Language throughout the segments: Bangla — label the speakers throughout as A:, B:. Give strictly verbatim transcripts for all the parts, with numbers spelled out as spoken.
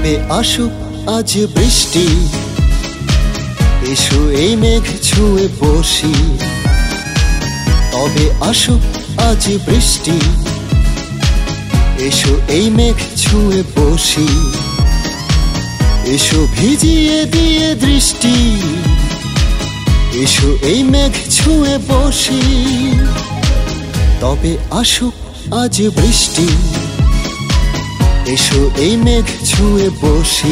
A: তবে আসুক আজ বৃষ্টি, এসো এই মেঘ ছুঁয়ে বসি। তবে আসুক আজ বৃষ্টি, এসো এই মেঘ ছুঁয়ে বসি। এসো ভিজিয়ে দিয়ে দৃষ্টি, এসো এই মেঘ ছুঁয়ে বসি। তবে আসুক আজ বৃষ্টি, এসো এই মেঘ ছুঁয়ে বসি।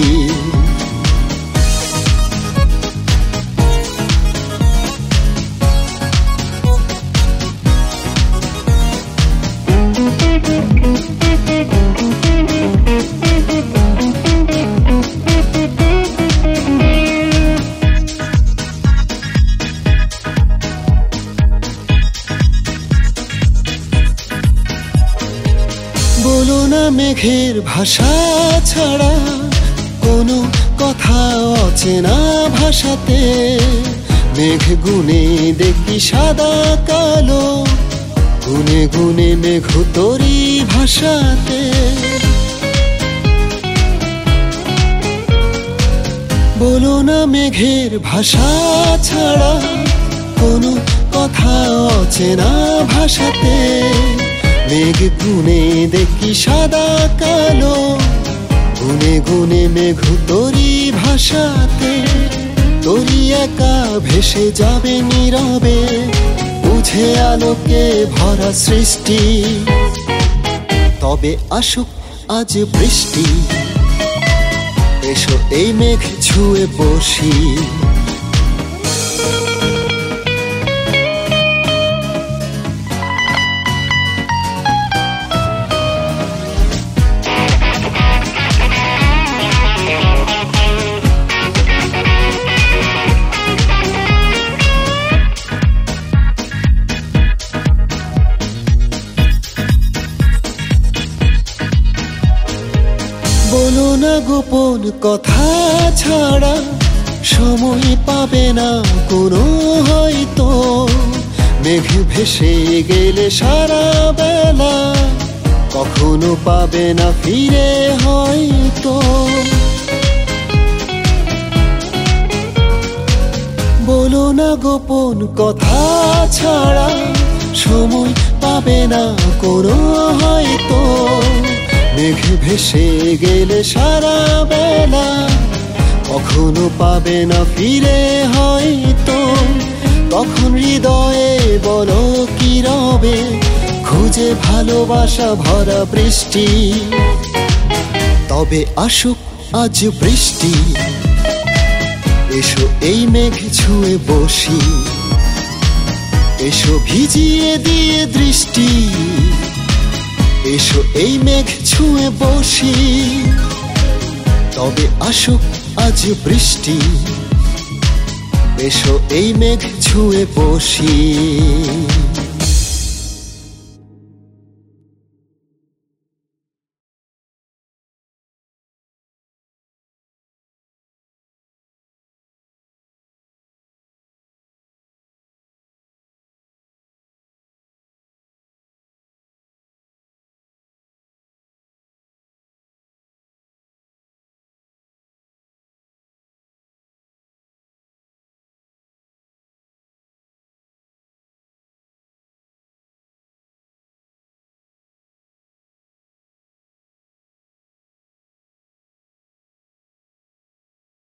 A: বলো না মেঘের ভাষা ছাড়া কোনো কথা অচেনা ভাষাতে। মেঘ গুনে দেখি সাদা কালো, গুনে গুনে মেঘ তোরি ভাষাতে। বলো না মেঘের ভাষা ছাড়া কোনো কথা অচেনা ভাষাতে। মেঘ গুনে দেখি সাদা কালো, গুনে গুনে মেঘ তোরি ভাষাতে। তোরি একা ভেসে যাবে নীরবে, বুঝে আলোকে ভরা সৃষ্টি। তবে আসুক আজ বৃষ্টি, এসো এই মেঘ ছুঁয়ে বসি। বলো না গোপন কথা ছাড়া সময় পাবে না কোনো হয়তো। মেঘ ভেসে গেলে সারা বেলা কখনো পাবে না ফিরে হয়তো। বলো না গোপন কথা ছাড়া সময় পাবে না কোনো হয়তো। মেঘ ভেসে গেলে সারা বেলা কখনো পাবে না ফিরে হয়তো। তখন হৃদয়ে বলো কি রবে, খুঁজে ভালোবাসা ভরা বৃষ্টি। তবে আসুক আজ বৃষ্টি, এসো এই মেঘ ছুঁয়ে বসি। এসো ভিজিয়ে দিয়ে দৃষ্টি, এসো এই মেঘ ছুঁয়ে বসি। তবে আসুক আজ বৃষ্টি, এসো এই মেঘ ছুঁয়ে বসি।